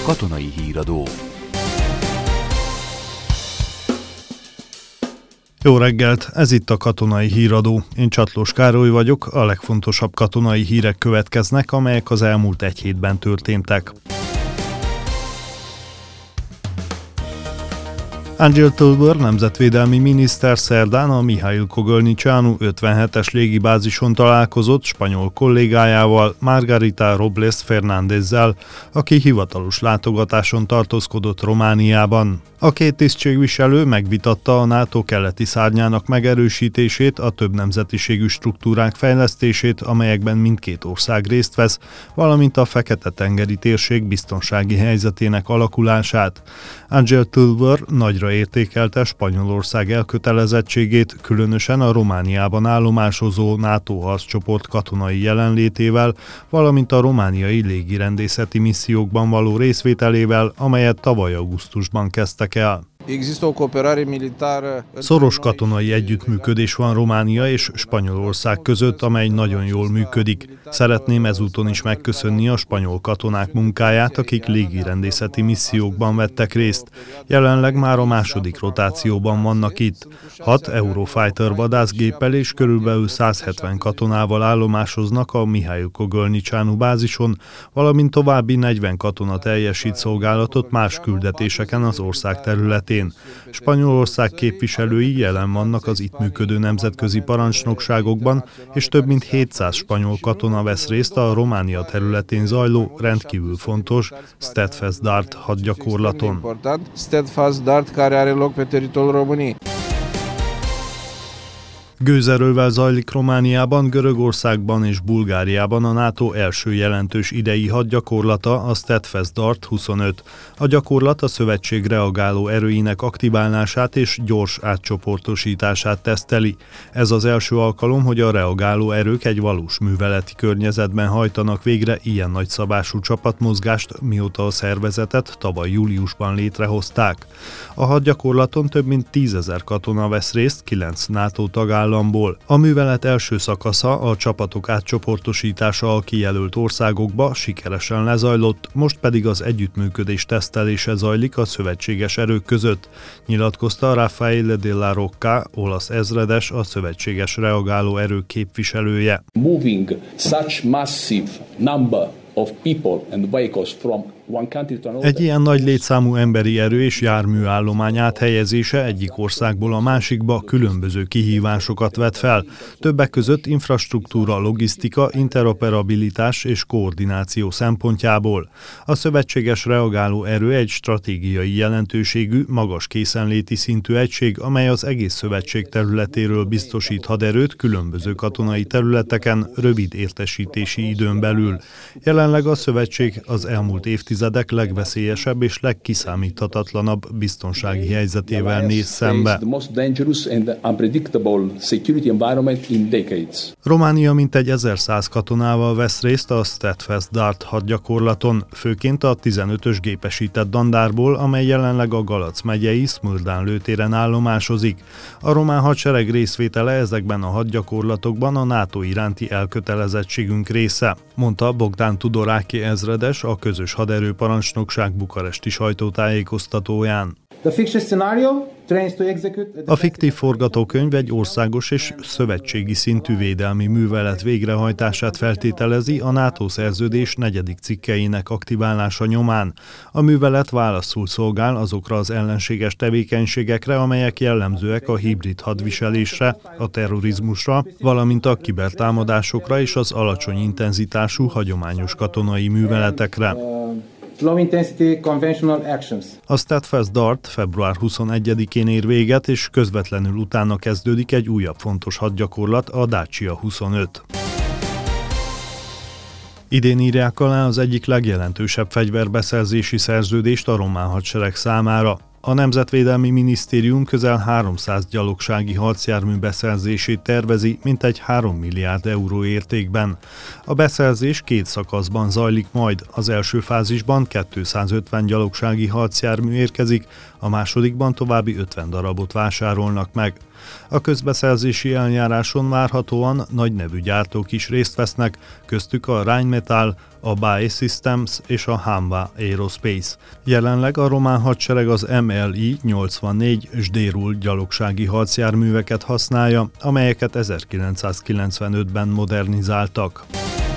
Katonai Híradó. Jó reggelt, ez itt a Katonai Híradó. Én Csatlós Károly vagyok, a legfontosabb katonai hírek következnek, amelyek az elmúlt egy hétben történtek. Angel Tilburn nemzetvédelmi miniszter szerdán a Mihail Kogölnicsánú 57-es légibázison találkozott spanyol kollégájával, Margarita Robles Fernándezzel, aki hivatalos látogatáson tartózkodott Romániában. A két tisztségviselő megvitatta a NATO keleti szárnyának megerősítését, a több nemzetiségű struktúrák fejlesztését, amelyekben mindkét ország részt vesz, valamint a Fekete-tengeri térség biztonsági helyzetének alakulását. Angel Tilburn nagyra értékelte Spanyolország elkötelezettségét, különösen a Romániában állomásozó NATO harccsoport katonai jelenlétével, valamint a romániai légirendészeti missziókban való részvételével, amelyet tavaly augusztusban kezdtek el. Szoros katonai együttműködés van Románia és Spanyolország között, amely nagyon jól működik. Szeretném ezúton is megköszönni a spanyol katonák munkáját, akik légirendészeti missziókban vettek részt. Jelenleg már a második rotációban vannak itt. 6 Eurofighter vadászgéppel és körülbelül 170 katonával állomásoznak a Mihail Kogölnicsánú bázison, valamint további 40 katona teljesít szolgálatot más küldetéseken az ország területén. Spanyolország képviselői jelen vannak az itt működő nemzetközi parancsnokságokban, és több mint 700 spanyol katona vesz részt a Románia területén zajló rendkívül fontos Steadfast Dart hadgyakorlaton. Gőzerővel zajlik Romániában, Görögországban és Bulgáriában a NATO első jelentős idei hadgyakorlata, a Steadfast Dart 25. A gyakorlat a szövetség reagáló erőinek aktiválását és gyors átcsoportosítását teszteli. Ez az első alkalom, hogy a reagáló erők egy valós műveleti környezetben hajtanak végre ilyen nagyszabású csapatmozgást, mióta a szervezetet tavaly júliusban létrehozták. A hadgyakorlaton több mint 10 000 katona vesz részt 9 NATO tagállamból. A művelet első szakasza, a csapatok átcsoportosítása a kijelölt országokba sikeresen lezajlott, most pedig az együttműködés tesztelése zajlik a szövetséges erők között, nyilatkozta Rafael de la Rocca, olasz ezredes, a szövetséges reagáló erők képviselője. Moving such massive number of people and vehicles from one country to another. Egy ilyen nagy létszámú emberi erő és járműállomány áthelyezése egyik országból a másikba különböző kihívásokat vet fel. Többek között infrastruktúra, logisztika, interoperabilitás és koordináció szempontjából. A szövetséges reagáló erő egy stratégiai jelentőségű, magas készenléti szintű egység, amely az egész szövetség területéről biztosít haderőt különböző katonai területeken rövid értesítési időn belül. Jelenleg a szövetség az elmúlt évtizedek legveszélyesebb és legkiszámíthatatlanabb biztonsági helyzetével néz szembe. Románia mintegy 1100 katonával vesz részt a Steadfast Dart hadgyakorlaton, főként a 15-ös gépesített dandárból, amely jelenleg a Galac megyei Smildán lőtéren állomásozik. A román hadsereg részvétele ezekben a hadgyakorlatokban a NATO iránti elkötelezettségünk része, mondta Bogdán Tudoráki ezredes, a közös haderőparancsnokság bukaresti sajtótájékoztatóján. A fiktív forgatókönyv egy országos és szövetségi szintű védelmi művelet végrehajtását feltételezi a NATO szerződés 4. cikkeinek aktiválása nyomán. A művelet válaszul szolgál azokra az ellenséges tevékenységekre, amelyek jellemzőek a hibrid hadviselésre, a terrorizmusra, valamint a kibertámadásokra és az alacsony intenzitású hagyományos katonai műveletekre. A Steadfast Dart február 21-én ér véget, és közvetlenül utána kezdődik egy újabb fontos hadgyakorlat, a Dacia 25. Idén írják alá az egyik legjelentősebb fegyverbeszerzési szerződést a román hadsereg számára. A Nemzetvédelmi Minisztérium közel 300 gyalogsági harcjármű beszerzését tervezi, mintegy 3 milliárd euró értékben. A beszerzés 2 szakaszban zajlik majd. Az első fázisban 250 gyalogsági harcjármű érkezik, a másodikban további 50 darabot vásárolnak meg. A közbeszerzési eljáráson várhatóan nagy nevű gyártók is részt vesznek, köztük a Rheinmetall, a BAE Systems és a Hanwha Aerospace. Jelenleg a román hadsereg az MLI-84 Sderul gyalogsági harcjárműveket használja, amelyeket 1995-ben modernizáltak.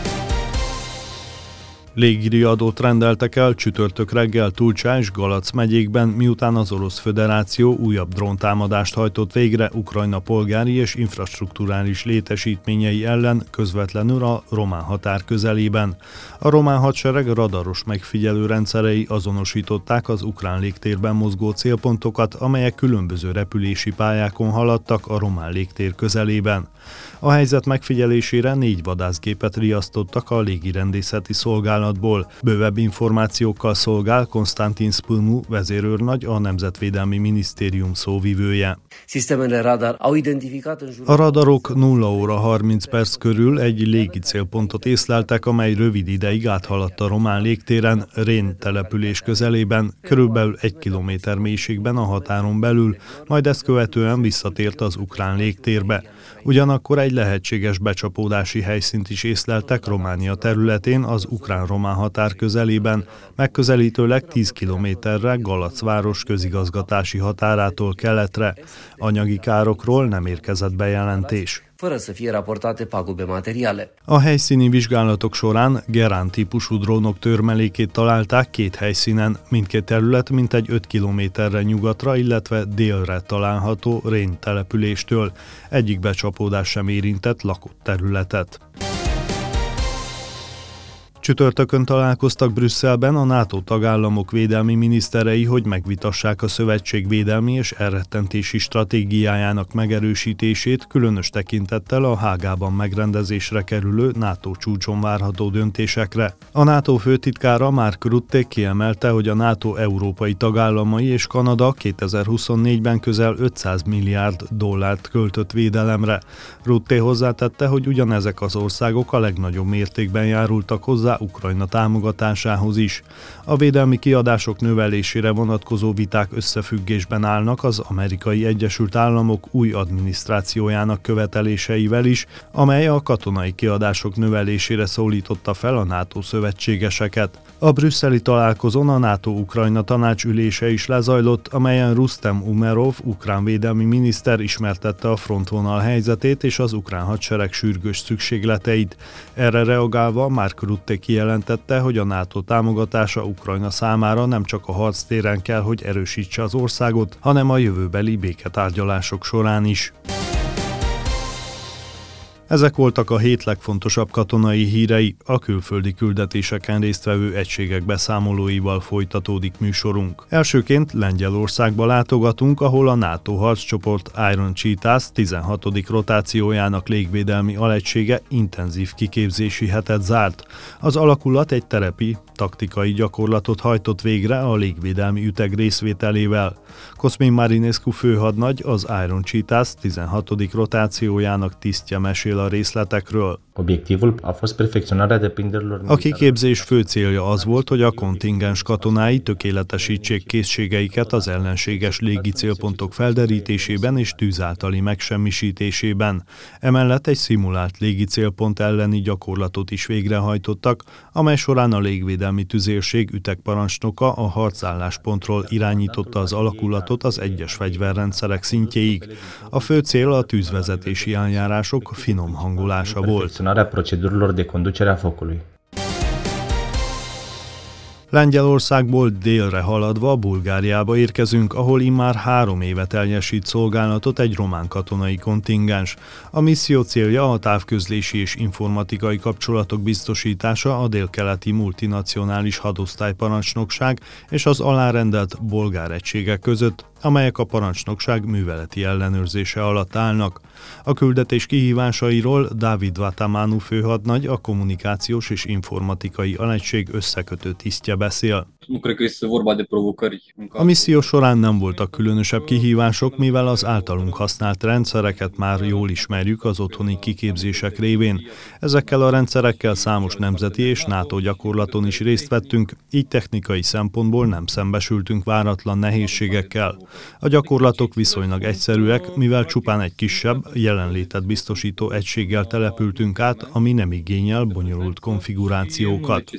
Légiriadót rendeltek el csütörtök reggel Tulcsa és Galac megyékben, miután az Orosz Föderáció újabb dróntámadást hajtott végre Ukrajna polgári és infrastrukturális létesítményei ellen közvetlenül a román határ közelében. A román hadsereg radaros megfigyelő rendszerei azonosították az ukrán légtérben mozgó célpontokat, amelyek különböző repülési pályákon haladtak a román légtér közelében. A helyzet megfigyelésére 4 vadászgépet riasztottak a légirendészeti szolgálatból. Bővebb információkkal szolgál Konstantin Spilmu vezérőrnagy, a Nemzetvédelmi Minisztérium szóvivője. A radarok 0 óra 30 perc körül egy légi célpontot észleltek, amely rövid ideig áthaladt a román légtéren, Rén település közelében, körülbelül 1 kilométer mélységben a határon belül, majd ezt követően visszatért az ukrán légtérbe. Ugyanakkor egy lehetséges becsapódási helyszínt is észleltek Románia területén, az ukrán-román határ közelében, megközelítőleg 10 kilométerre Galac város közigazgatási határától keletre. Anyagi károkról nem érkezett bejelentés. A helyszíni vizsgálatok során Gerán típusú drónok törmelékét találták 2 helyszínen, mindkét terület mintegy 5 kilométerre nyugatra, illetve délre található Rén településtől. Egyik becsapódás sem érintett lakott területet. Csütörtökön találkoztak Brüsszelben a NATO tagállamok védelmi miniszterei, hogy megvitassák a szövetség védelmi és elrettentési stratégiájának megerősítését, különös tekintettel a Hágában megrendezésre kerülő NATO csúcson várható döntésekre. A NATO főtitkára Mark Rutte kiemelte, hogy a NATO európai tagállamai és Kanada 2024-ben közel 500 milliárd dollárt költött védelemre. Rutte hozzátette, hogy ugyanezek az országok a legnagyobb mértékben járultak hozzá Ukrajna támogatásához is. A védelmi kiadások növelésére vonatkozó viták összefüggésben állnak az Amerikai Egyesült Államok új adminisztrációjának követeléseivel is, amely a katonai kiadások növelésére szólította fel a NATO szövetségeseket. A brüsszeli találkozón a NATO-Ukrajna tanács ülése is lezajlott, amelyen Rustem Umerov ukrán védelmi miniszter ismertette a frontvonal helyzetét és az ukrán hadsereg sürgős szükségleteit. Erre reagálva Mark Rutte kijelentette, hogy a NATO támogatása Ukrajna számára nem csak a harctéren kell, hogy erősítse az országot, hanem a jövőbeli béketárgyalások során is. Ezek voltak a 7 legfontosabb katonai hírei, a külföldi küldetéseken résztvevő egységek beszámolóival folytatódik műsorunk. Elsőként Lengyelországba látogatunk, ahol a NATO harccsoport Iron Cheetahs 16. rotációjának légvédelmi alegysége intenzív kiképzési hetet zárt. Az alakulat egy terepi, taktikai gyakorlatot hajtott végre a légvédelmi üteg részvételével. Cosmin Marinescu főhadnagy az Iron Cheetahs 16. rotációjának tisztje mesél a részletekről. A kiképzés fő célja az volt, hogy a kontingens katonái tökéletesítsék készségeiket az ellenséges légi célpontok felderítésében és tűz általi megsemmisítésében. Emellett egy szimulált légi célpont elleni gyakorlatot is végrehajtottak, amely során a légvédelmi tüzérség ütegparancsnoka a harcálláspontról irányította az alakulatot az egyes fegyverrendszerek szintjéig. A fő cél a tűzvezetési eljárások finom hangolása volt. Lengyelországból délre haladva Bulgáriába érkezünk, ahol immár 3 éve teljesít szolgálatot egy román katonai kontingens. A misszió célja a távközlési és informatikai kapcsolatok biztosítása a délkeleti multinacionális hadosztályparancsnokság és az alárendelt bolgár egységek között, amelyek a parancsnokság műveleti ellenőrzése alatt állnak. A küldetés kihívásairól Dávid Vatamánu főhadnagy, a kommunikációs és informatikai alegység összekötő tisztje beszél. A misszió során nem voltak különösebb kihívások, mivel az általunk használt rendszereket már jól ismerjük az otthoni kiképzések révén. Ezekkel a rendszerekkel számos nemzeti és NATO gyakorlaton is részt vettünk, így technikai szempontból nem szembesültünk váratlan nehézségekkel. A gyakorlatok viszonylag egyszerűek, mivel csupán egy kisebb, jelenlétet biztosító egységgel települtünk át, ami nem igényel bonyolult konfigurációkat.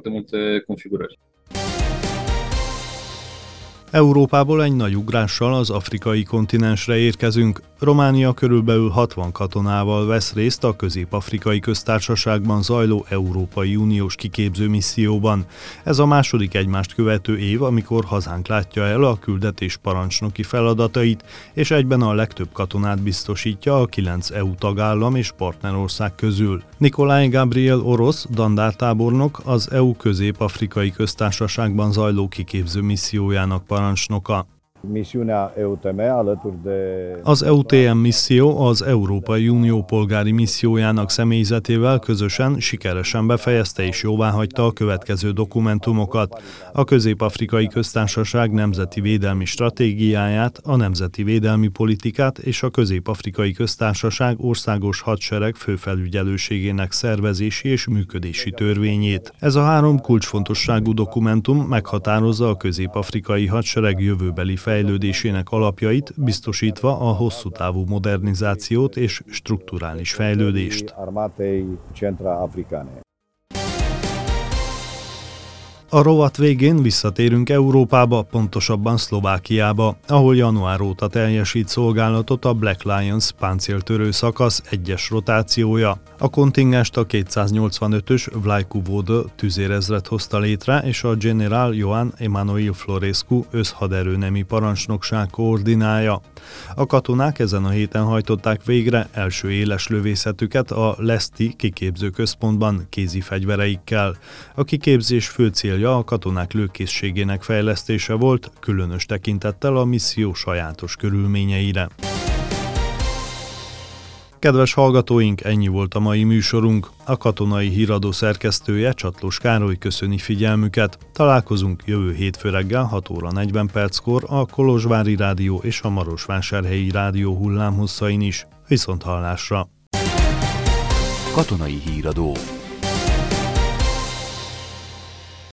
Európából egy nagy ugrással az afrikai kontinensre érkezünk. Románia körülbelül 60 katonával vesz részt a Közép-Afrikai Köztársaságban zajló Európai Uniós kiképző misszióban. Ez a második egymást követő év, amikor hazánk látja el a küldetés parancsnoki feladatait, és egyben a legtöbb katonát biztosítja a 9 EU tagállam és partnerország közül. Nikolai Gabriel Orosz, dandártábornok, az EU Közép-Afrikai Köztársaságban zajló kiképző missziójának parancsnoka. Az EUTM misszió az Európai Unió polgári missziójának személyzetével közösen sikeresen befejezte és jóváhagyta a következő dokumentumokat: a Közép-Afrikai Köztársaság nemzeti védelmi stratégiáját, a nemzeti védelmi politikát és a Közép-Afrikai Köztársaság országos hadsereg főfelügyelőségének szervezési és működési törvényét. Ez a 3 kulcsfontosságú dokumentum meghatározza a közép-afrikai hadsereg jövőbeli fejlődésének alapjait, biztosítva a hosszú távú modernizációt és strukturális fejlődést. A rovat végén visszatérünk Európába, pontosabban Szlovákiába, ahol január óta teljesít szolgálatot a Black Lions páncéltörő szakasz 1-es rotációja. A kontingenst a 285-ös Vlajku Vodă tüzérezred hozta létre, és a General Ioan Emanuel Florescu összhaderőnemi parancsnokság koordinálja. A katonák ezen a héten hajtották végre első éles lövészetüket a Leszti kiképzőközpontban kézi fegyvereikkel. A kiképzés fő célja a katonák lőkészségének fejlesztése volt, különös tekintettel a misszió sajátos körülményeire. Kedves hallgatóink, ennyi volt a mai műsorunk. A Katonai Híradó szerkesztője, Csatlós Károly köszöni figyelmüket. Találkozunk jövő hétfő reggel 6 óra 40 perckor a Kolozsvári Rádió és a Marosvásárhelyi Rádió hullámhosszain is. Viszonthallásra! Katonai Híradó.